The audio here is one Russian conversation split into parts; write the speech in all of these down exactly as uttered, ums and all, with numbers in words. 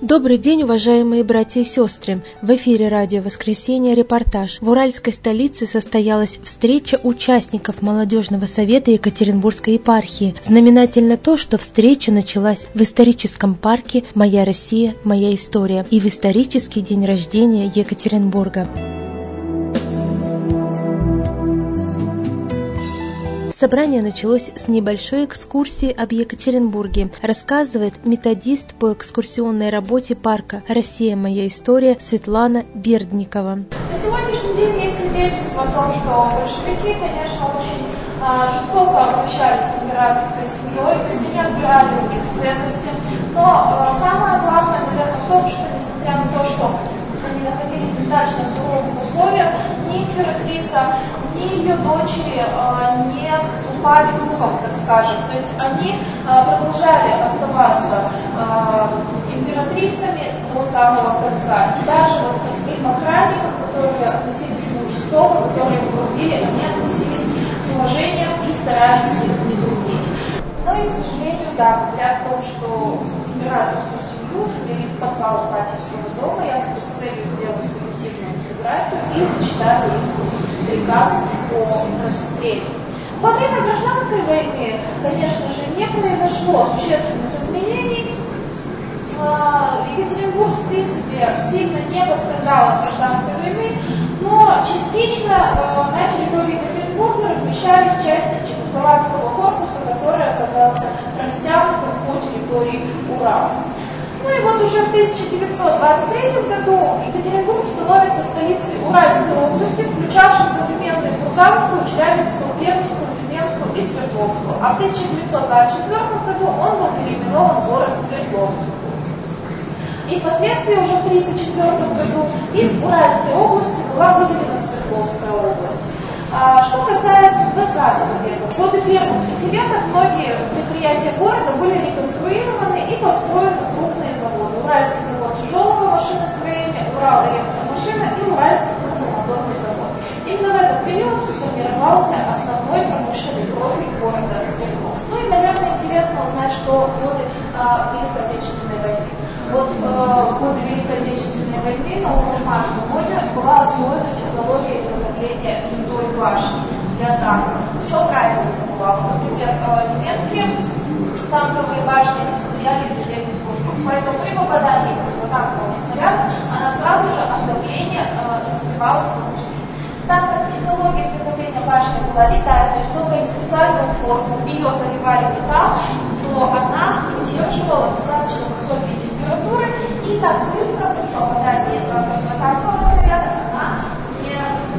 Добрый день, уважаемые братья и сестры! В эфире радио «Воскресенье» репортаж. В уральской столице состоялась встреча участников молодежного совета Екатеринбургской епархии. Знаменательно то, что встреча началась в историческом парке «Моя Россия, моя история» и в исторический день рождения Екатеринбурга. Собрание началось с небольшой экскурсии об Екатеринбурге, рассказывает методист по экскурсионной работе парка «Россия. Моя история» Светлана Бердникова. На сегодняшний день есть свидетельство о том, что большевики, конечно, очень а, жестоко обращались с императорской семьей, то есть они отбирали у них ценности. Но а, самое главное, наверное, в том, что несмотря на то, что они находились в достаточно суровых условиях, ни императрица, ни ее дочери а, не упали духом, так скажем. То есть они а, продолжали оставаться а, императрицами до самого конца. И даже вот к своим охранникам, которые относились к ним жестоко, которые их грубили, они относились с уважением и старались их не грубить. Но и, к сожалению, да, говорят о том, что императорскую семью ввели в подвал Ипатьевского дома, якобы с целью сделать коллективную фотографию и зачитали им приказ о расстреле. Во время гражданской войны, конечно же, не произошло существенных изменений. Екатеринбург, в принципе, сильно не пострадал от гражданской войны, но частично на территории Екатеринбурга размещались части Чехословацкого корпуса, который оказался растянутым по территории Урала. Ну и вот уже в тысяча девятьсот двадцать третьем году Екатеринбург становится столицей Уральской области, включавшей современную Курганскую, Челябинскую, Пермскую, Тюменскую и Свердловскую. А в тысяча девятьсот двадцать четвёртом году он был переименован в город Свердловск. И впоследствии уже в тысяча девятьсот тридцать четвёртом году из Уральской области была выделена Свердловская область. А, что касается двадцатого века, в годы первых пятилеток многие предприятия города были реконструированы и построены крупные заводы. Уральский завод тяжелого машиностроения, Урал электромашина и Уральский крупномоторный завод. Именно в этот период сформировался основной промышленный профиль города Свердловск. Ну и, наверное, интересно узнать, что в годы а, Великой Отечественной войны. Вот э, в годы Великой Отечественной войны на Уральском море была освоена технология изготовления литой башни для танков. В чем разница была? Например, э, немецкие танковые башни не состояли из отдельных кусков. Поэтому при попадании противотанкового снаряда она сразу же от давления э, разбивалась на куски. Так как технология изготовления башни была летая, то есть создали специальную форму, в нее заливали металл, то она выдерживала достаточно высокие температуры, и так быстро при попадании противотанкового снаряда она не,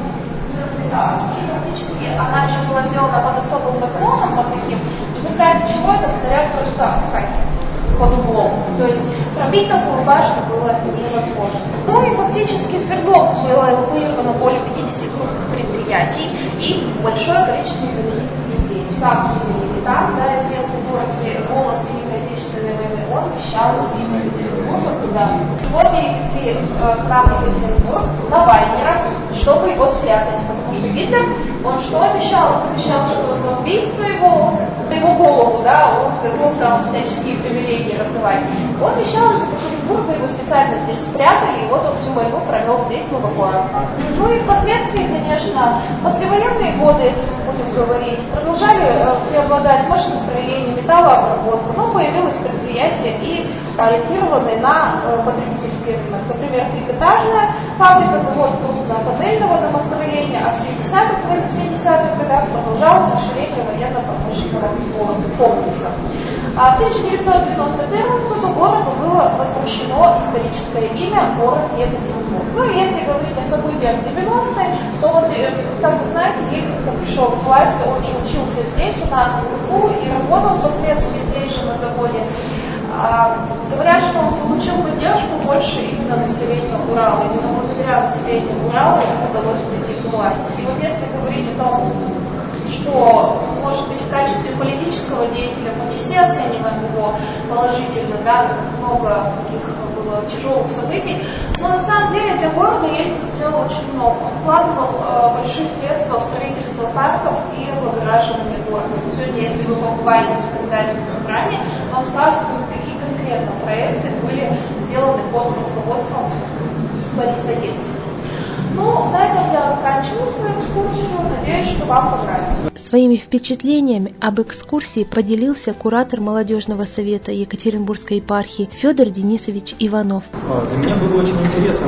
не разлеталась. И практически она еще была сделана под особым наклоном, под таким, в результате чего этот снаряд просто отскакивал под углом. То есть пробить такую башню было невозможно. Ну и фактически Свердловск было эвакуировано более пятидесяти крупных предприятий и большое количество знаменитых людей. Сам Киев, там, да, известный город «Голос Великой Отечественной войны», он вещал из Екатеринбурга туда. Его перевезли э, к нам в Екатеринбург на вайнерах, чтобы его спрятать, потому что Гитлер, он что обещал? Он обещал, что за убийство его, за его голову, да, он готов там всяческие привилегии раздавать. Он обещал из Екатеринбурга, его специально здесь спрятали, и вот он всю войну провел здесь в эвакуации. Ну и впоследствии, конечно, послевоенные годы, если мы будем говорить, продолжали э, преобладать машиностроение, металлообработка, но появилось предприятие и ориентированное на э, потребительский рынок. Например, трикотажная фабрика, завод крупнопанельного домостроения, а в семидесятых, восьмидесятых годах продолжалось расширение военно-промышленного комплекса. А в тысяча девятьсот девяносто первом году городу было возвращено историческое имя город Екатеринбург. Ну и если говорить о событиях девяностых, то вот, как вы знаете, Ельцин пришел к власти, он же учился здесь у нас в УФУ и работал впоследствии здесь же на заводе. А, говорят, что он получил поддержку больше именно населения Урала. Именно благодаря населению Урала ему удалось прийти к власти. И вот если говорить о том, что, может быть, в качестве политического деятеля мы не все оцениваем его положительно, да, много таких было тяжелых событий, но на самом деле для города Ельцин сделал очень много. Он вкладывал э, большие средства в строительство парков и облагораживание города. Сегодня, если вы побываете в законодательном собрании, вам скажут, какие конкретно проекты были сделаны вам понравится. Своими впечатлениями об экскурсии поделился куратор молодежного совета Екатеринбургской епархии Федор Денисович Иванов. Для меня было очень интересно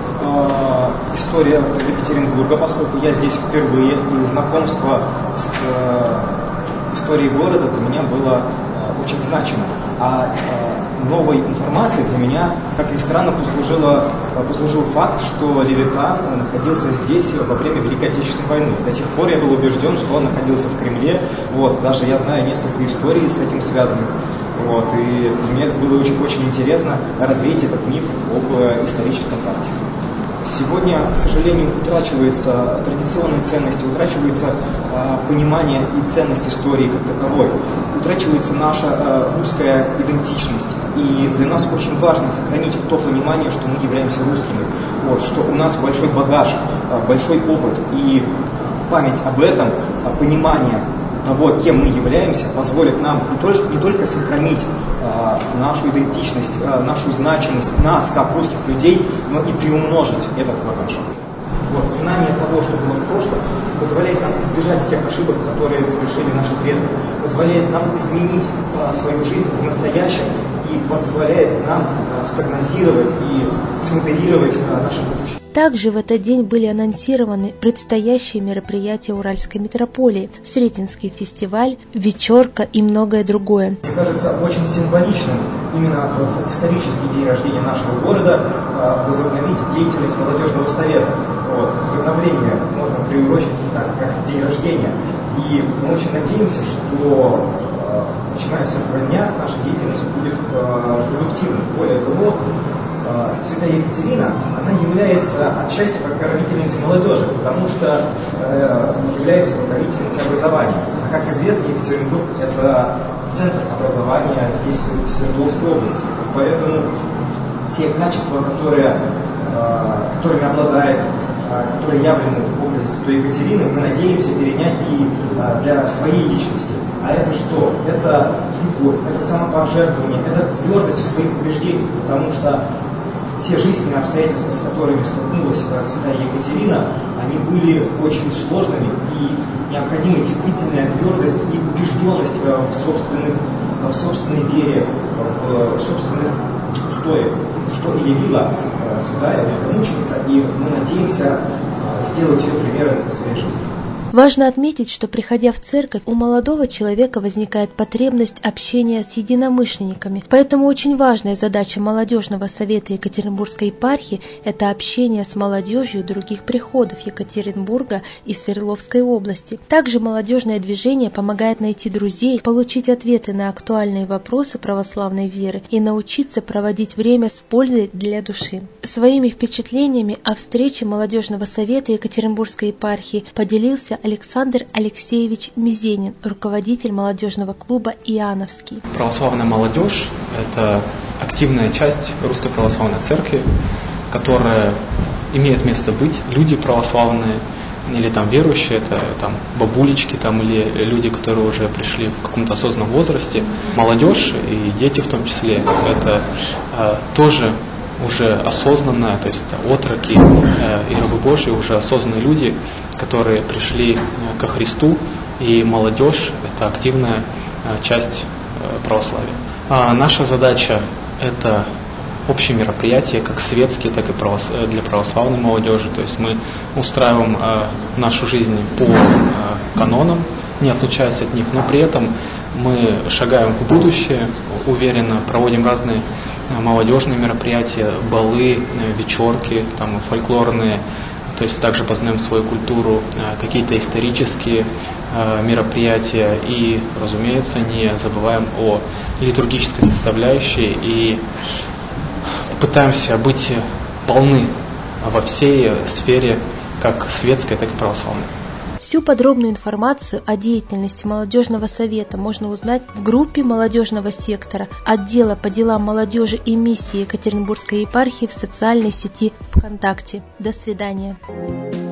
э, история Екатеринбурга, поскольку я здесь впервые, и знакомство с э, историей города для меня было э, очень значимо. А э, новой информацией для меня, как ни странно, послужила, послужил факт, что Левитан находился здесь во время Великой Отечественной войны. До сих пор я был убежден, что он находился в Кремле. Вот, даже я знаю несколько историй с этим связанных. Вот, и мне было очень, очень интересно развеять этот миф об э, историческом факте. Сегодня, к сожалению, утрачиваются традиционные ценности, утрачивается э, понимание и ценность истории как таковой, утрачивается наша э, русская идентичность. И для нас очень важно сохранить то понимание, что мы являемся русскими, вот, что у нас большой багаж, э, большой опыт, и память об этом, э, понимание того, кем мы являемся, позволит нам не только, не только сохранить э, нашу идентичность, э, нашу значимость, нас, как русских людей, но и приумножить этот багаж. Вот. Знание того, что было в прошлом, позволяет нам избежать тех ошибок, которые совершили наши предки, позволяет нам изменить э, свою жизнь в настоящем и позволяет нам э, спрогнозировать и смоделировать э, наше будущее. Также в этот день были анонсированы предстоящие мероприятия Уральской митрополии, Сретенский фестиваль, вечерка и многое другое. Мне кажется очень символичным именно в исторический день рождения нашего города э, возобновить деятельность молодежного совета. Вот. Возобновление можно приурочить как, как день рождения. И мы очень надеемся, что э, начиная с этого дня наша деятельность будет э, продуктивной. Более того, Святая Екатерина, она является отчасти покровительницей молодежи, потому что э, является покровительницей образования. А как известно, Екатеринбург – это центр образования здесь, в Свердловской области. И поэтому те качества, которые, э, которыми обладает, э, которые явлены в образе Святой Екатерины, мы надеемся перенять и э, для своей личности. А это что? Это любовь, это самопожертвование, это твердость в своих убеждениях, потому что те жизненные обстоятельства, с которыми столкнулась Святая Екатерина, они были очень сложными, и необходима действительная твердость и убежденность в, собственных, в собственной вере, в собственных устоях, что и явила Святая Великомученица, и мы надеемся сделать ее примером своей жизни. Важно отметить, что, приходя в церковь, у молодого человека возникает потребность общения с единомышленниками. Поэтому очень важная задача молодежного совета Екатеринбургской епархии – это общение с молодежью других приходов Екатеринбурга и Свердловской области. Также молодежное движение помогает найти друзей, получить ответы на актуальные вопросы православной веры и научиться проводить время с пользой для души. Своими впечатлениями о встрече молодежного совета Екатеринбургской епархии поделился Александр Алексеевич Мизенин, руководитель молодежного клуба «Иоанновский». Православная молодежь – это активная часть Русской Православной Церкви, которая имеет место быть. Люди православные или там верующие, это там бабулечки там, или люди, которые уже пришли в каком-то осознанном возрасте. Молодежь и дети в том числе – это э, тоже уже осознанные, то есть отроки э, и рабы Божьи, уже осознанные люди, которые пришли ко Христу, и молодежь – это активная часть православия. А наша задача – это общие мероприятия, как светские, так и для православной молодежи. То есть мы устраиваем нашу жизнь по канонам, не отличаясь от них, но при этом мы шагаем в будущее, уверенно проводим разные молодежные мероприятия, балы, вечерки, там, фольклорные. То есть также познаем свою культуру, какие-то исторические мероприятия и, разумеется, не забываем о литургической составляющей и пытаемся быть полны во всей сфере, как светской, так и православной. Всю подробную информацию о деятельности молодежного совета можно узнать в группе молодежного сектора отдела по делам молодежи и миссии Екатеринбургской епархии в социальной сети ВКонтакте. До свидания.